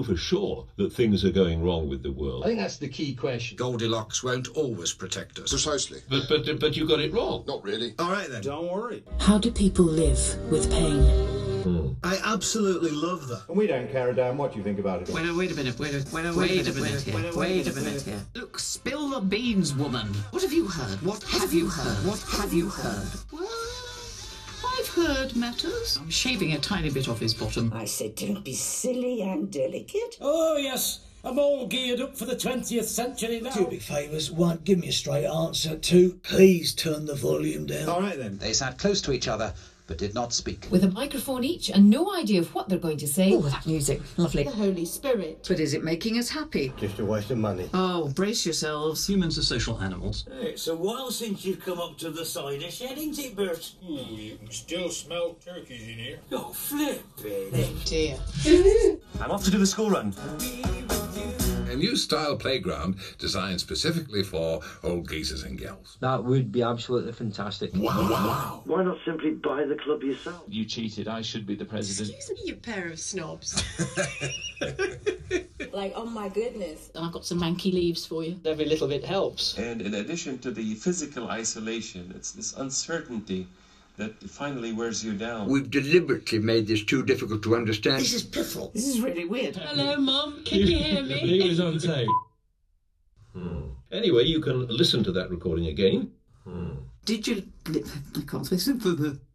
for sure that things are going wrong with the world. I think that's the key question. Goldilocks won't always protect us. Precisely. But you got it wrong. Not really. All right then. Don't worry. How do people live with pain? I absolutely love that. And we don't care a damn what you think about it. Wait a minute here. Look, spill the beans, woman. What have you heard? What have you heard? What have you heard? Well, I've heard matters. I'm shaving a tiny bit off his bottom. I said don't be silly and delicate. Oh, yes. I'm all geared up for the 20th century now. Two big favours. One, give me a straight answer. Two, please turn the volume down. All right then. They sat close to each other, but did not speak. With a microphone each and no idea of what they're going to say. Oh, that music. Lovely. The Holy Spirit. But is it making us happy? Just a waste of money. Oh, brace yourselves. Humans are social animals. It's a while since you've come up to the cider shed, ain't it, Bert? You can still smell turkeys in here. Oh, flip it. Oh, dear. I'm off to do the school run. A new style playground designed specifically for old geezers and girls. That would be absolutely fantastic. Wow. Why not simply buy the club yourself? You cheated. I should be the president. Excuse me, you pair of snobs. Like, oh my goodness. I've got some manky leaves for you. Every little bit helps. And in addition to the physical isolation, it's this uncertainty that finally wears you down. We've deliberately made this too difficult to understand. This is piffle. This is really weird. Hello, Mum. Can you hear me? He was on tape. Anyway, you can listen to that recording again. Did you... I can't listen for the...